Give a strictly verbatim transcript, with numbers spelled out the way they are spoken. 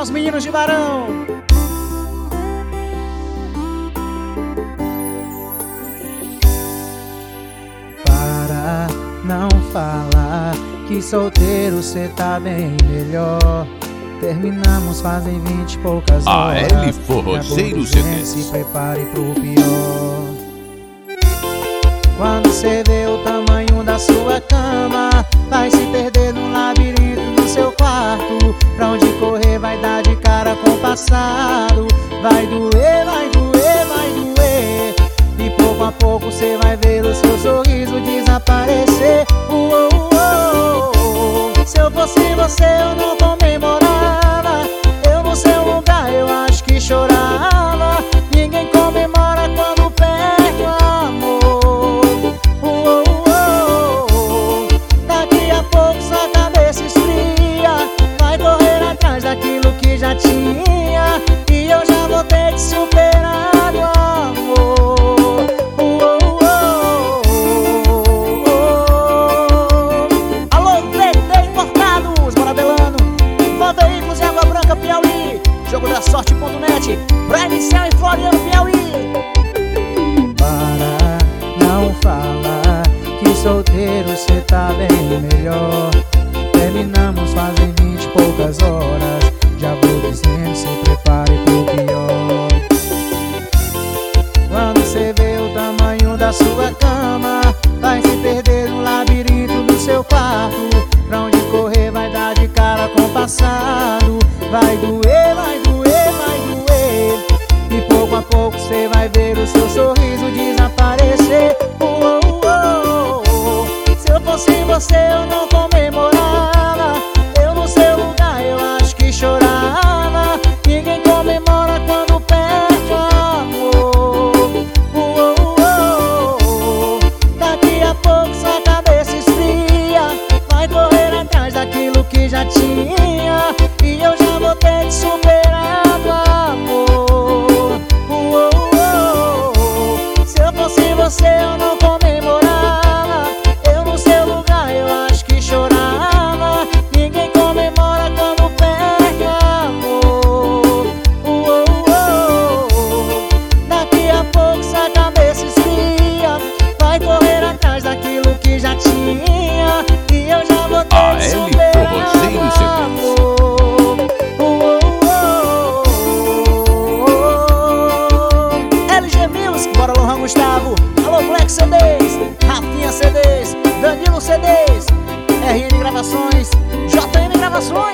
os meninos de Barão. Para não falar que solteiro cê tá bem melhor. Terminamos fazem vinte e poucas horas. A L Forrozeiro C Ds. Se prepare pro pior. Quando cê vê o tamanho da sua cama, vai se perder no labirinto do seu quarto. Pra onde correr vai dar de cara com o passado. Vai doer, vai doer, vai doer. E pouco a pouco cê vai ver o seu sorriso desaparecer. Uou, uou, uou. Se eu fosse você eu não comemorava. Eu no seu lugar eu acho que chorava. Ninguém comemora quando perde o amor. Uou, uou, uou. Daqui a pouco sua cabeça esfria. Vai correr atrás daquilo que já tinha. E eu já vou ter que superar o amor. Uou, uou, uou. Alô, Tretei Importados, bora Belano. Van Veículos e Água Branca, Piauí. Jogo da sorte ponto net, pra iniciar em Floriano, Piauí. Para não falar que solteiro cê tá bem melhor. Terminamos fazem vinte e poucas horas. Já vou dizendo, se prepare pro pior. Quando cê vê o tamanho da sua cama, vai se perder no labirinto do seu quarto. Pra onde correr vai dar de cara com o passado. Vai doer, vai doer, vai doer. E pouco a pouco cê vai ver o seu sorriso desaparecer. Uou, uou, uou. Se eu fosse você eu não comemorava. Eu no seu lugar eu acho que chorava. Ninguém comemora quando perde o amor. Uou, uou, uou. Daqui a pouco sua cabeça esfria. Vai correr atrás daquilo que já tinha. E eu já vou ter que superar o amor. Uou, uou, uou. Se eu fosse você eu não comemorava. Eu no seu lugar eu acho que chorava. Ninguém comemora quando perde o amor. Uou, uou, uou. Daqui a pouco sua cabeça esfria. Vai correr atrás daquilo que já tinha. E eu já vou ter A que L superar Forrozeiro C o amor. Uou, uou, uou. L G Music, bora Lohan Gustavo. Alô, Black C Ds, Rafinha C Ds, Danilo C Ds, R N Gravações, J M Gravações.